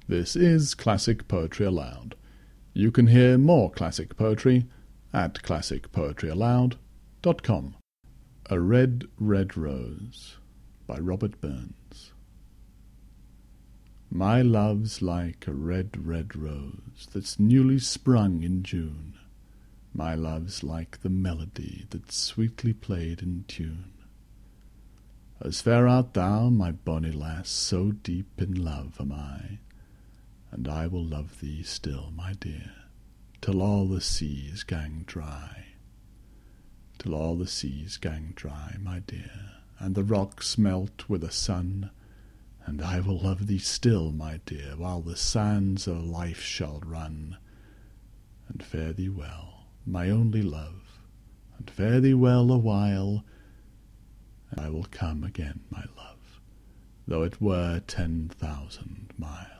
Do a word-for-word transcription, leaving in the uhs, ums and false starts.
This is Classic Poetry Aloud. You can hear more classic poetry at classic poetry aloud dot com. A Red, Red Rose by Robert Burns. My love's like a red, red rose that's newly sprung in June. My love's like the melody that's sweetly played in tune. As fair art thou, my bonny lass, so deep in love am I, and I will love thee still, my dear, till all the seas gang dry. Till all the seas gang dry, my dear, and the rocks melt with the sun, and I will love thee still, my dear, while the sands of life shall run. And fare thee well, my only love, and fare thee well a while, and I will come again, my love, though it were ten thousand miles.